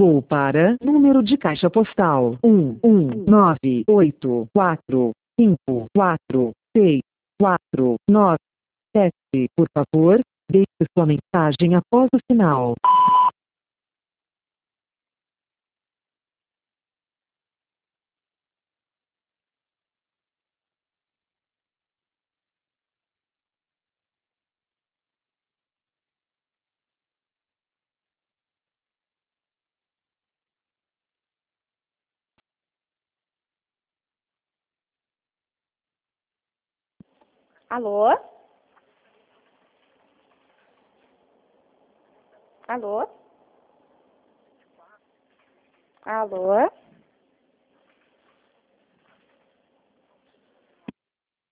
Ligou para número de caixa postal 11984546449. Teste, por favor, deixe sua mensagem após o sinal. Alô? Alô? Alô?